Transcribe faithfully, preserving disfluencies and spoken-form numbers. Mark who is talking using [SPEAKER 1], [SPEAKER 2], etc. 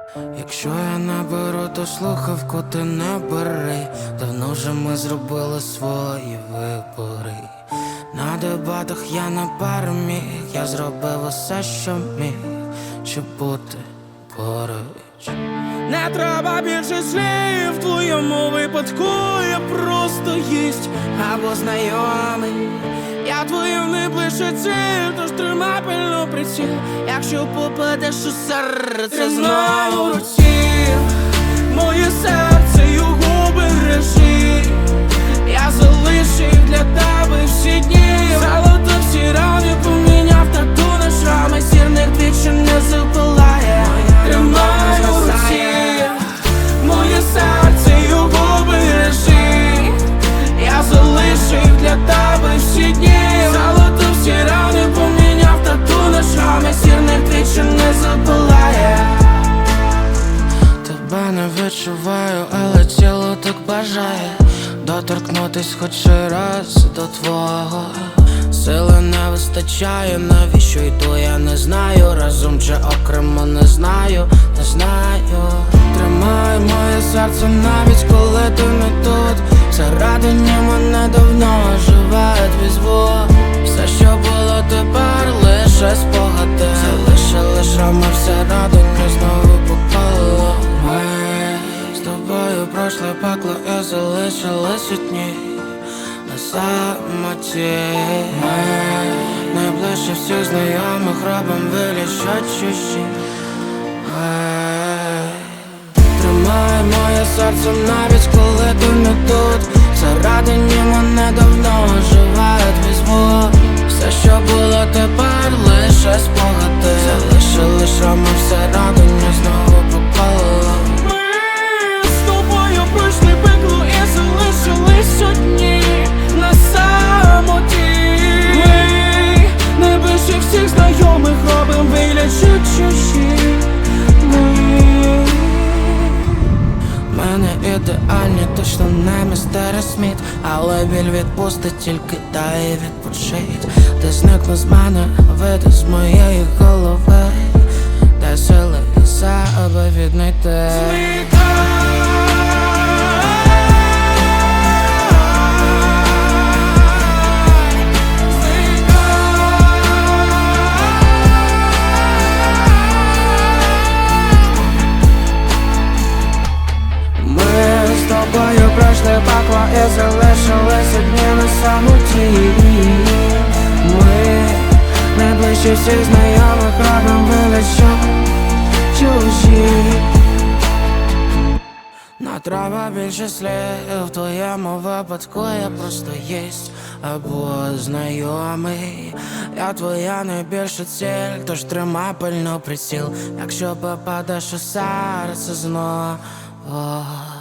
[SPEAKER 1] Якщо я наберу, то слухавку ти не бери. Давно вже ми зробили свої вибори. На дебатах я не переміг. Я зробив усе, що міг, щоб бути поруч.
[SPEAKER 2] Не треба більше слів, в твоєму випадку я просто гість або знайомий. Я твою найближча ціль, тож тримай пильно приціл. Якщо попадеш у серце знову в руці, моє серце його бережи. Я залишив для тебе всі дні. Золото всі рани поміняв тату на шрами. Сірник двічі не запалає. Тримай у руці, моє серце його бережи. Я залишив для тебе всі дні. Золото всі рани поміняв тату на шрами. Сірник двічі не запалає.
[SPEAKER 1] Тебе не відчуваю, але тіло так бажає доторкнутись хоч раз до твого. Сили не вистачає, навіщо йду, я не знаю. Разом чи окремо не знаю, не знаю. Тримай моє серце навіть коли ти не тут. Всередині мене давно живе твій звук. Все, що було тепер, лише спогади. Залишили шрами всередині, знову попало. Ми з тобою пройшли пекло і залишились одні на самоті. Ми найближче всіх знайомих робим вигляд, що чужі. Ей, тримай моє серце навіть коли ти не тут. Всередині мене давно живе твій звук. Все, що було тепер, лише спогади. Залишили шрами всередині, знову попало.
[SPEAKER 2] Ми з тобою пройшли пекло і залишились одні на самоті. Ми найближче всіх знайомих робим вигляд, що чужі. Ми
[SPEAKER 1] Мене ідеальні, точно не містер Сміт. Але біль відпустить, тільки дай відпочить. Ти зникну з мене, вийди з моєї голови. Дай сили себе віднайти.
[SPEAKER 2] Тобою пройшли пекло і залишились одні на самоті. Ми найближче всіх знайомих робим вигляд, що чужі.
[SPEAKER 1] Не треба більше слів, в твоєму випадку я просто єсть або знайомий. Я твоя найбільша ціль, тож тримай пильно приціл. Якщо попадеш у серце знову.